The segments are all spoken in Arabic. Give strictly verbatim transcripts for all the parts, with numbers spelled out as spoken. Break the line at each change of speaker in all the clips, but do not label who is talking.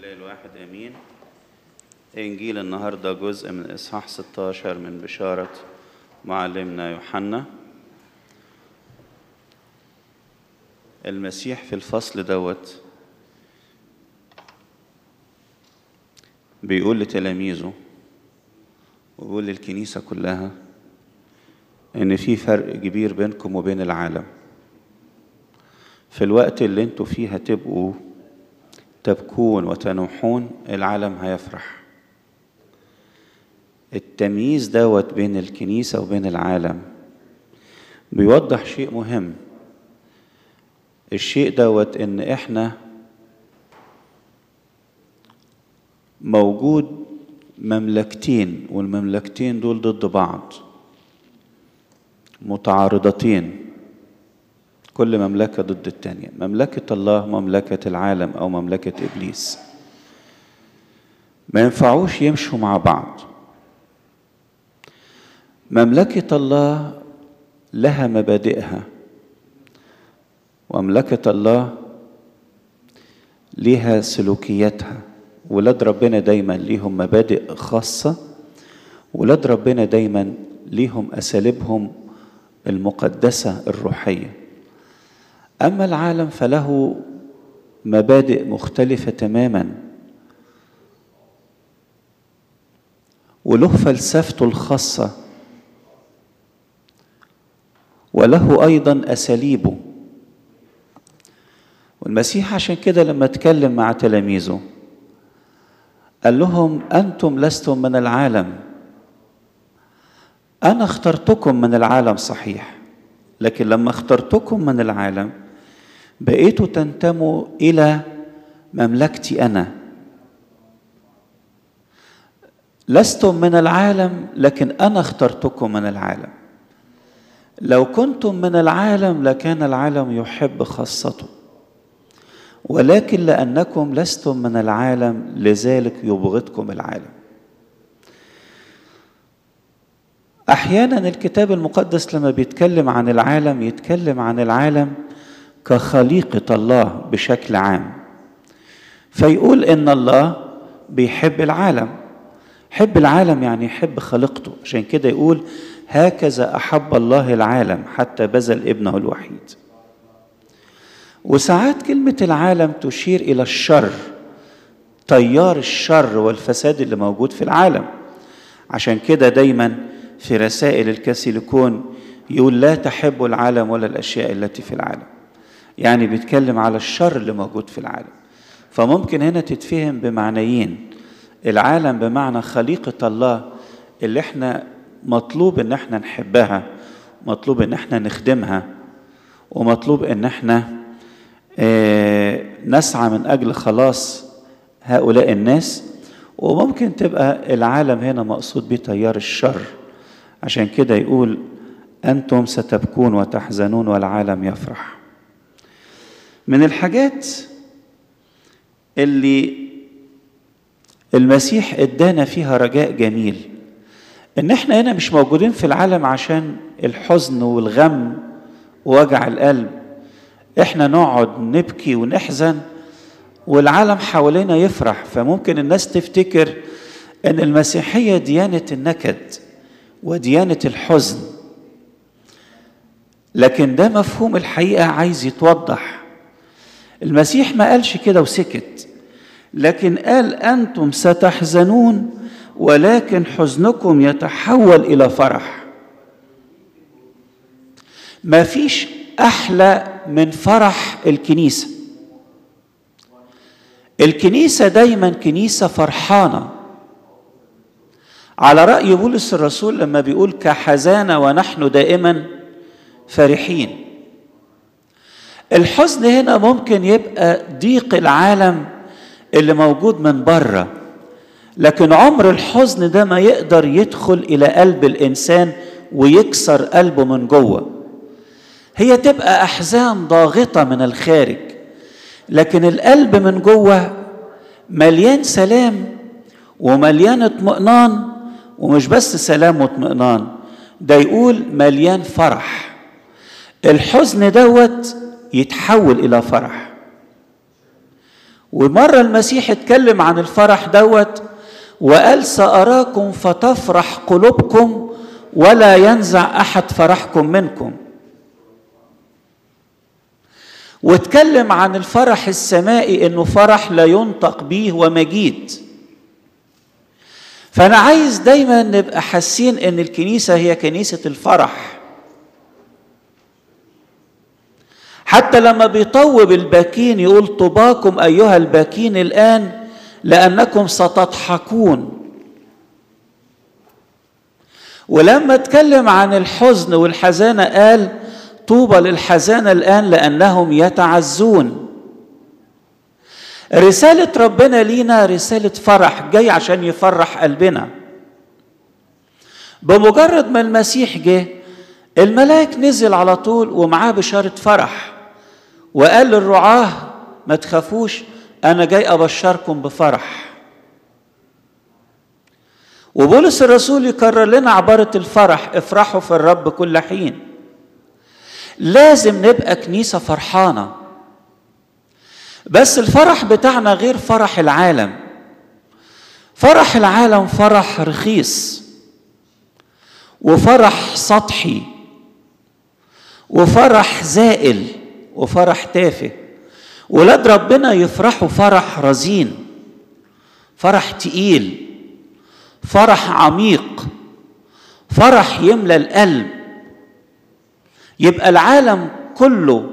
الإله الواحد آمين. إنجيل النهاردة جزء من إصحاح ستة عشر من بشارة معلمنا يوحنا. المسيح في الفصل دوت بيقول لتلاميذه ويقول للكنيسة كلها إن في فرق كبير بينكم وبين العالم. في الوقت اللي انتوا فيه هتبقوا تبكون وتنوحون، العالم هيفرح. التمييز دوت بين الكنيسة وبين العالم بيوضح شيء مهم. الشيء دوت ان احنا موجود مملكتين، والمملكتين دول ضد بعض، متعارضتين، كل مملكة ضد التانية. مملكة الله، مملكة العالم أو مملكة إبليس، ما ينفعوش يمشوا مع بعض. مملكة الله لها مبادئها، ومملكة الله لها سلوكياتها. ولاد ربنا دايما ليهم مبادئ خاصة، ولاد ربنا دايما ليهم أساليبهم المقدسة الروحية. أما العالم فله مبادئ مختلفة تماما، وله فلسفته الخاصة، وله أيضا أساليبه. والمسيح عشان كده لما اتكلم مع تلاميذه قال لهم أنتم لستم من العالم، أنا اخترتكم من العالم صحيح، لكن لما اخترتكم من العالم بقيتوا تنتموا إلى مملكتي أنا. لستم من العالم لكن أنا اخترتكم من العالم. لو كنتم من العالم لكان العالم يحب خاصته، ولكن لأنكم لستم من العالم لذلك يبغضكم العالم. أحيانا الكتاب المقدس لما بيتكلم عن العالم يتكلم عن العالم كخليقة الله بشكل عام، فيقول إن الله بيحب العالم. حب العالم يعني يحب خليقته، عشان كده يقول هكذا أحب الله العالم حتى بذل ابنه الوحيد. وساعات كلمة العالم تشير إلى الشر، تيار الشر والفساد اللي موجود في العالم. عشان كده دايما في رسائل الكاثوليكون يقول لا تحب العالم ولا الأشياء التي في العالم، يعني بيتكلم على الشر اللي موجود في العالم. فممكن هنا تتفهم بمعنيين: العالم بمعنى خليقة الله اللي احنا مطلوب ان احنا نحبها، مطلوب ان احنا نخدمها، ومطلوب ان احنا اه نسعى من اجل خلاص هؤلاء الناس. وممكن تبقى العالم هنا مقصود به تيار الشر، عشان كده يقول أنتم ستبكون وتحزنون والعالم يفرح. من الحاجات اللي المسيح ادانا فيها رجاء جميل ان احنا هنا مش موجودين في العالم عشان الحزن والغم ووجع القلب. احنا نقعد نبكي ونحزن والعالم حوالينا يفرح. فممكن الناس تفتكر ان المسيحية ديانة النكد وديانة الحزن، لكن ده مفهوم الحقيقة عايز يتوضح. المسيح ما قالش كده وسكت، لكن قال أنتم ستحزنون ولكن حزنكم يتحول إلى فرح. ما فيش أحلى من فرح الكنيسة. الكنيسة دايما كنيسة فرحانة، على رأي بولس الرسول لما بيقول كحزانة ونحن دائما فرحين. الحزن هنا ممكن يبقى ضيق العالم اللي موجود من بره، لكن عمر الحزن ده ما يقدر يدخل إلى قلب الإنسان ويكسر قلبه من جوه. هي تبقى أحزان ضاغطة من الخارج، لكن القلب من جوه مليان سلام ومليان اطمئنان. ومش بس سلام واطمئنان، ده يقول مليان فرح. الحزن دوت يتحول إلى فرح. ومرة المسيح اتكلم عن الفرح دوت وقال سأراكم فتفرح قلوبكم ولا ينزع أحد فرحكم منكم. واتكلم عن الفرح السمائي انه فرح لا ينطق به ومجيد. فأنا عايز دايما نبقى حاسين ان الكنيسة هي كنيسة الفرح. حتى لما بيطوب الباكين يقول طوباكم أيها الباكين الآن لأنكم ستضحكون. ولما اتكلم عن الحزن والحزانة قال طوبى للحزانة الآن لأنهم يتعزون. رسالة ربنا لينا رسالة فرح، جاي عشان يفرح قلبنا. بمجرد ما المسيح جه الملاك نزل على طول ومعاه بشارة فرح، وقال للرعاة ما تخافوش أنا جاي أبشركم بفرح. وبولس الرسول يكرر لنا عبارة الفرح، افرحوا في الرب كل حين. لازم نبقى كنيسة فرحانة، بس الفرح بتاعنا غير فرح العالم. فرح العالم فرح رخيص وفرح سطحي وفرح زائل وفرح تافه. ولاد ربنا يفرحوا فرح رزين، فرح تقيل، فرح عميق، فرح يملى القلب. يبقى العالم كله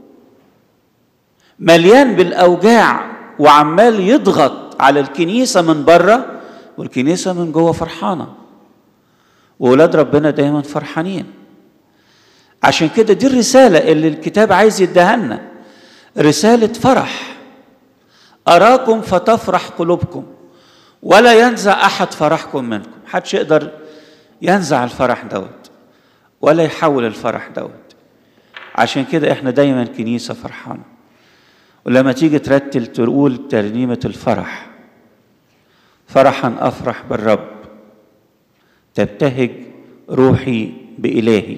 مليان بالأوجاع وعمال يضغط على الكنيسة من بره، والكنيسة من جوه فرحانة، وولاد ربنا دايما فرحانين. عشان كده دي الرسالة اللي الكتاب عايز يديها لنا، رسالة فرح. أراكم فتفرح قلوبكم ولا ينزع أحد فرحكم منكم. محدش يقدر ينزع الفرح دوت ولا يحول الفرح دوت. عشان كده احنا دايما كنيسة فرحانة. ولما تيجي ترتل تقول ترنيمة الفرح، فرحا أفرح بالرب تبتهج روحي بإلهي.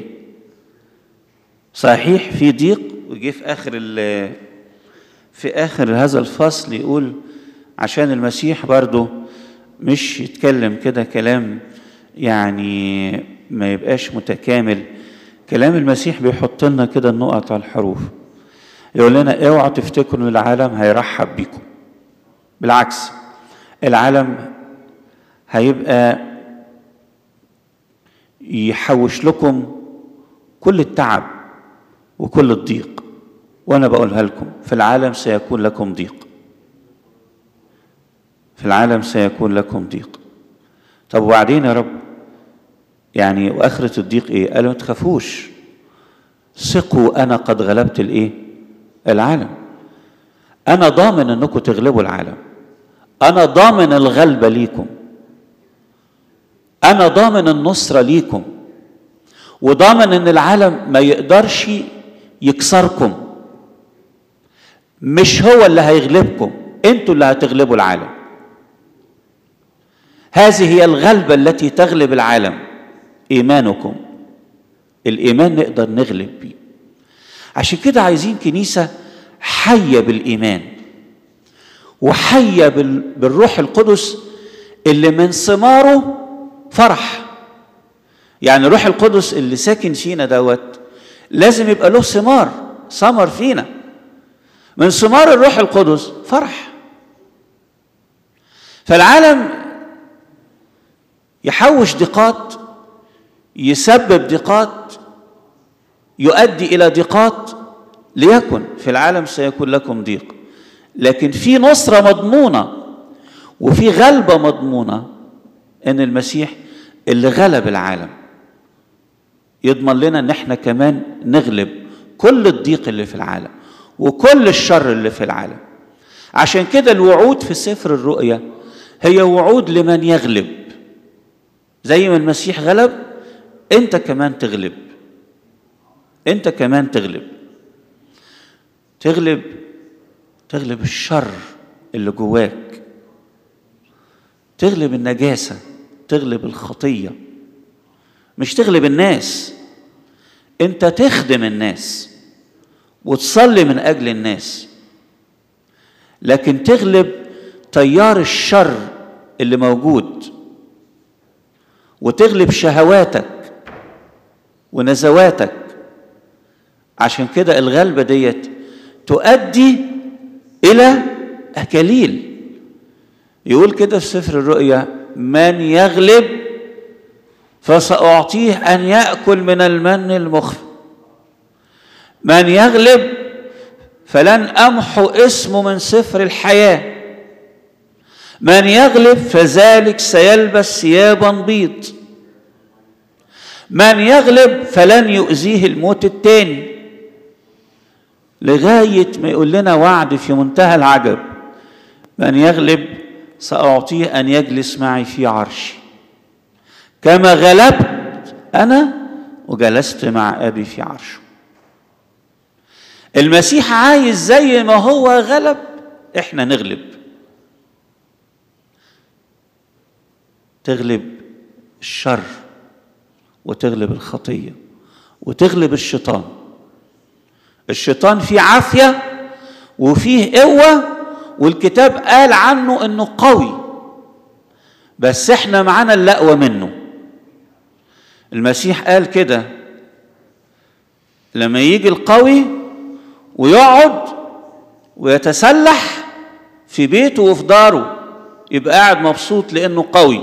صحيح في ضيق، وجي في آخر في آخر هذا الفصل يقول عشان المسيح برضو مش يتكلم كده كلام يعني ما يبقاش متكامل. كلام المسيح بيحط لنا كده النقط على الحروف، يقول لنا اوعوا تفتكروا ان العالم هيرحب بيكم. بالعكس، العالم هيبقى يحوش لكم كل التعب وكل الضيق. وانا بقولها لكم، في العالم سيكون لكم ضيق، في العالم سيكون لكم ضيق. طب وبعدين يا رب يعني واخرة الضيق ايه؟ قالوا ما تخافوش، ثقوا انا قد غلبت الايه؟ العالم. انا ضامن انكم تغلبوا العالم، انا ضامن الغلبة ليكم، انا ضامن النصرة ليكم، وضامن ان العالم ما يقدرش يكسركم. مش هو اللي هيغلبكم، انتوا اللي هتغلبوا العالم. هذه هي الغلبة التي تغلب العالم، ايمانكم. الايمان نقدر نغلب بيه. عشان كده عايزين كنيسة حية بالايمان وحية بالروح القدس اللي من ثماره فرح. يعني الروح القدس اللي ساكن فينا دوت لازم يبقى له ثمار، ثمر فينا. من ثمار الروح القدس فرح. فالعالم يحوش ضيقات، يسبب ضيقات، يؤدي إلى ضيقات. ليكن في العالم سيكون لكم ضيق، لكن في نصرة مضمونة وفي غلبة مضمونة، إن المسيح اللي غلب العالم يضمن لنا إن احنا كمان نغلب كل الضيق اللي في العالم وكل الشر اللي في العالم. عشان كده الوعود في سفر الرؤيا هي وعود لمن يغلب. زي ما المسيح غلب، انت كمان تغلب، انت كمان تغلب تغلب تغلب الشر اللي جواك، تغلب النجاسة، تغلب الخطية. مش تغلب الناس، انت تخدم الناس وتصلي من اجل الناس. لكن تغلب تيار الشر اللي موجود، وتغلب شهواتك ونزواتك. عشان كده الغلبة ديت تؤدي إلى أكاليل. يقول كده في سفر الرؤيا: من يغلب فسأعطيه أن يأكل من المن المخفى، من يغلب فلن أمحو اسمه من سفر الحياة، من يغلب فذلك سيلبس ثيابا بيض، من يغلب فلن يؤذيه الموت التاني. لغاية ما يقول لنا وعد في منتهى العجب: من يغلب سأعطيه أن يجلس معي في عرشي كما غلبت أنا وجلست مع أبي في عرشه. المسيح عايز زي ما هو غلب إحنا نغلب. تغلب الشر وتغلب الخطية وتغلب الشيطان. الشيطان فيه عافية وفيه قوة، والكتاب قال عنه انه قوي، بس احنا معانا اللقوة منه. المسيح قال كده: لما يجي القوي ويقعد ويتسلح في بيته وفي داره يبقى قاعد مبسوط لانه قوي،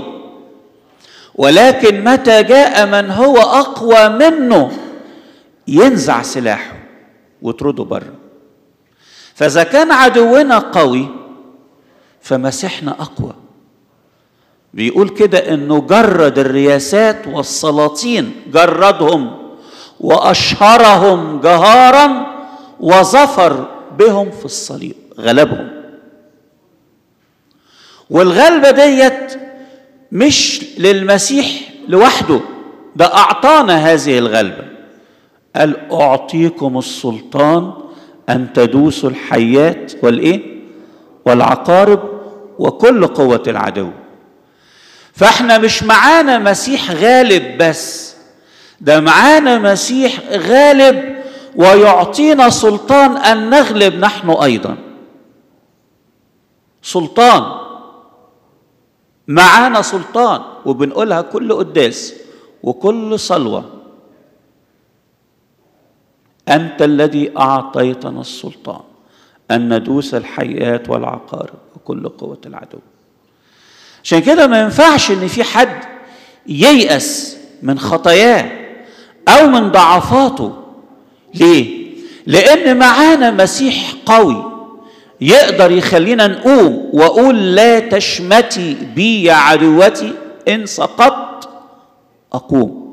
ولكن متى جاء من هو اقوى منه ينزع سلاحه وترده بره. فاذا كان عدونا قوي فمسيحنا اقوى. بيقول كده انه جرد الرياسات والسلاطين، جردهم واشهرهم جهارا وظفر بهم في الصليب، غلبهم. والغلبة ديت مش للمسيح لوحده، ده أعطانا هذه الغلبة. قال: أعطيكم السلطان أن تدوسوا الحيات والإيه؟ والعقارب وكل قوة العدو. فإحنا مش معانا مسيح غالب بس، ده معانا مسيح غالب ويعطينا سلطان أن نغلب نحن أيضا. سلطان، معانا سلطان، وبنقولها كل قداس وكل صلوة: أنت الذي أعطيتنا السلطان أن ندوس الحيات والعقارب وكل قوة العدو. عشان كده ما ينفعش إن في حد ييأس من خطاياه أو من ضعفاته. ليه؟ لأن معانا مسيح قوي يقدر يخلينا نقوم وأقول: لا تشمتي بي يا عدوتي، إن سقطت أقوم.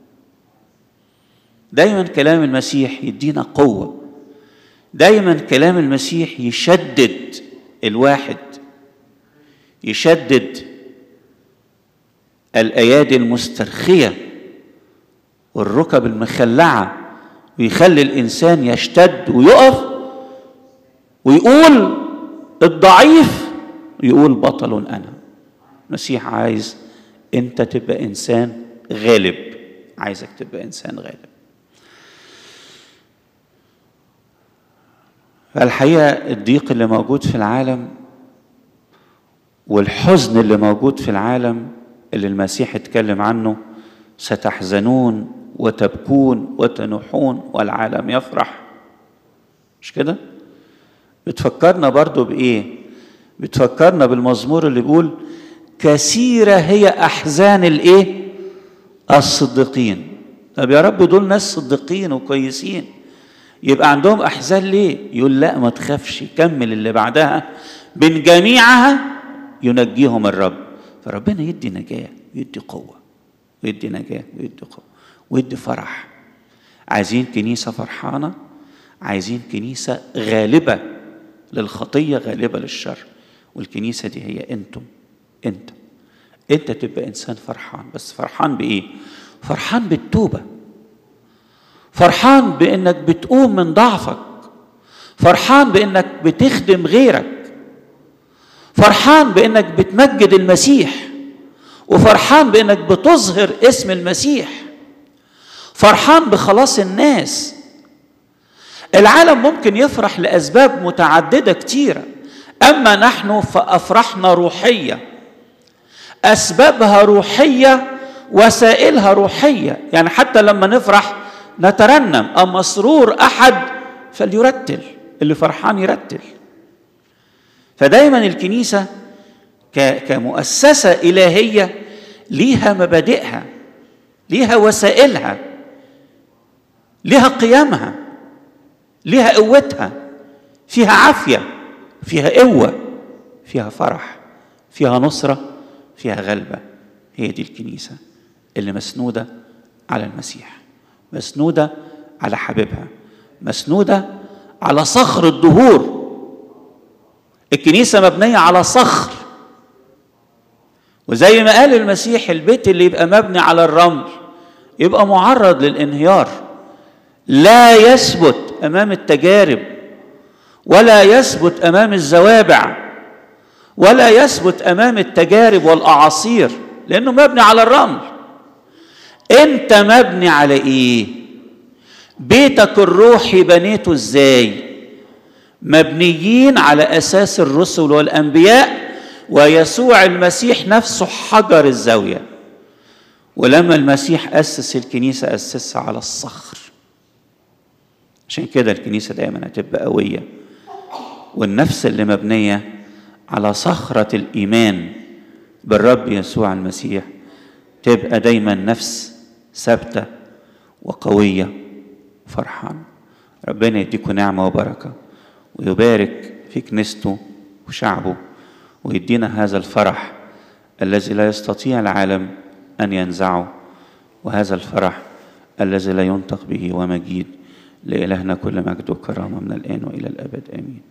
دايما كلام المسيح يدينا قوة، دايما كلام المسيح يشدد الواحد، يشدد الأيادي المسترخية والركب المخلعة، ويخلي الإنسان يشتد ويقف ويقول الضعيف يقول بطل أنا. المسيح عايز أنت تبقى إنسان غالب، عايزك تبقى إنسان غالب. فالحقيقة الضيق اللي موجود في العالم والحزن اللي موجود في العالم اللي المسيح اتكلم عنه: ستحزنون وتبكون وتنوحون والعالم يفرح. مش كده؟ بتفكرنا برضو بإيه؟ بتفكرنا بالمزمور اللي بيقول: كثيرة هي أحزان الإيه؟ الصديقين. طب يا رب دول ناس صديقين وكويسين، يبقى عندهم أحزان ليه؟ يقول: لا ما تخافش، كمل اللي بعدها: من جميعها ينجيهم الرب. فربنا يدي نجاة ويدي قوة ويدي نجاة ويدي قوة ويدي فرح. عايزين كنيسة فرحانة، عايزين كنيسة غالبة للخطية، غالبة للشر. والكنيسة دي هي أنتم. أنت أنت تبقى إنسان فرحان. بس فرحان بإيه؟ فرحان بالتوبة، فرحان بأنك بتقوم من ضعفك، فرحان بأنك بتخدم غيرك، فرحان بأنك بتمجد المسيح، وفرحان بأنك بتظهر اسم المسيح، فرحان بخلاص الناس. العالم ممكن يفرح لأسباب متعددة كتيرة. أما نحن فأفراحنا روحية، أسبابها روحية، وسائلها روحية. يعني حتى لما نفرح نترنم، أما مسرور أحد فليرتل، اللي فرحان يرتل. فدايما الكنيسة كمؤسسة إلهية ليها مبادئها، ليها وسائلها، ليها قيمها، ليها قوتها، فيها عافية، فيها قوة، فيها فرح، فيها نصرة، فيها غلبة. هي دي الكنيسة اللي مسنودة على المسيح، مسنودة على حبيبها، مسنودة على صخر الدهور. الكنيسة مبنية على صخر، وزي ما قال المسيح البيت اللي يبقى مبني على الرمل يبقى معرض للانهيار، لا يثبت أمام التجارب، ولا يثبت أمام الزوابع، ولا يثبت أمام التجارب والأعاصير، لأنه مبني على الرمل. أنت مبني على إيه؟ بيتك الروحي بنيته إزاي؟ مبنيين على أساس الرسل والأنبياء ويسوع المسيح نفسه حجر الزاوية. ولما المسيح أسس الكنيسة أسسها على الصخر. عشان كده الكنيسة دائما هتبقى قوية، والنفس اللي مبنية على صخرة الإيمان بالرب يسوع المسيح تبقى دايما نفس ثابتة وقوية وفرحانة. ربنا يديكم نعمة وبركة، ويبارك في كنيسته وشعبه، ويدينا هذا الفرح الذي لا يستطيع العالم أن ينزعه، وهذا الفرح الذي لا ينطق به ومجيد. لإلهنا كل مجد وكرامة من الآن وإلى الأبد، آمين.